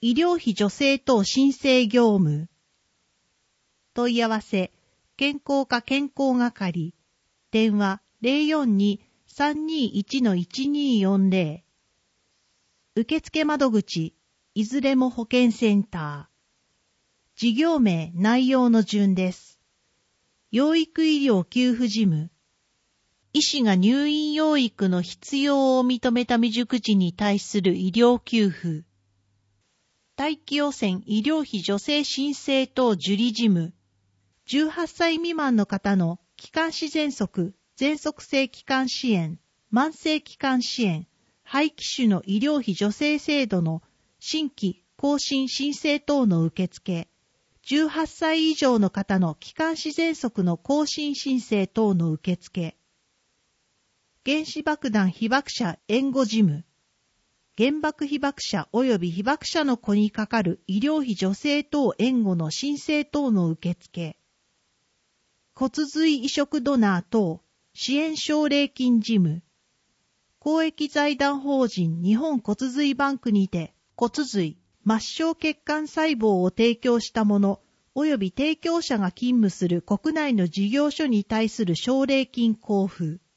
医療費助成等申請業務。問い合わせ、健康課健康係。電話042-321-1240。受付窓口、いずれも保健センター。事業名、内容の順です。養育医療給付事務。医師が入院養育の必要を認めた未熟児に対する医療給付。大気汚染医療費助成申請等受理事務。18歳未満の方の気管支喘息、喘息性気管支炎、慢性気管支炎、肺気腫の医療費助成制度の新規更新申請等の受付。18歳以上の方の気管支喘息の更新申請等の受付。原子爆弾被爆者援護事務。原爆被爆者及び被爆者の子にかかる医療費助成等援護の申請等の受付。骨髄移植ドナー等支援奨励金事務。公益財団法人日本骨髄バンクにて骨髄、末梢血管細胞を提供した者及び提供者が勤務する国内の事業所に対する奨励金交付。